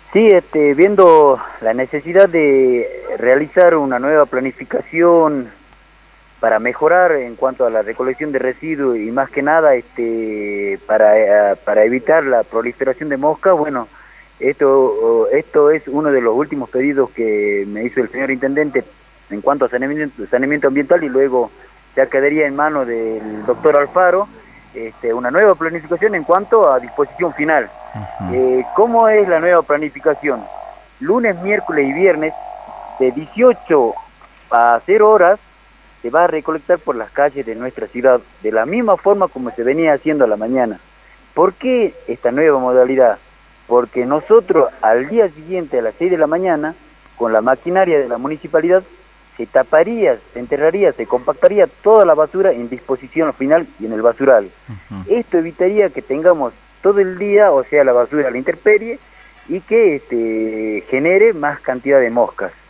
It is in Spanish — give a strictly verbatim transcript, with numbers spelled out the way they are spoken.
Sí, este, viendo la necesidad de realizar una nueva planificación para mejorar en cuanto a la recolección de residuos y más que nada este, para, eh, para evitar la proliferación de moscas, bueno, esto, esto es uno de los últimos pedidos que me hizo el señor intendente en cuanto a saneamiento, saneamiento ambiental y luego ya quedaría en manos del doctor Alfaro este, una nueva planificación en cuanto a disposición final. Ujú. Eh, ¿Cómo es la nueva planificación? Lunes, miércoles y viernes, de dieciocho a cero horas, se va a recolectar por las calles de nuestra ciudad, de la misma forma como se venía haciendo a la mañana. ¿Por qué esta nueva modalidad? Porque nosotros al día siguiente a las seis de la mañana, con la maquinaria de la municipalidad, se taparía, se enterraría, se compactaría toda la basura en disposición final y en el basural. Ujú. Esto evitaría que tengamos todo el día, o sea, la basura a la intemperie, y que este, genere más cantidad de moscas.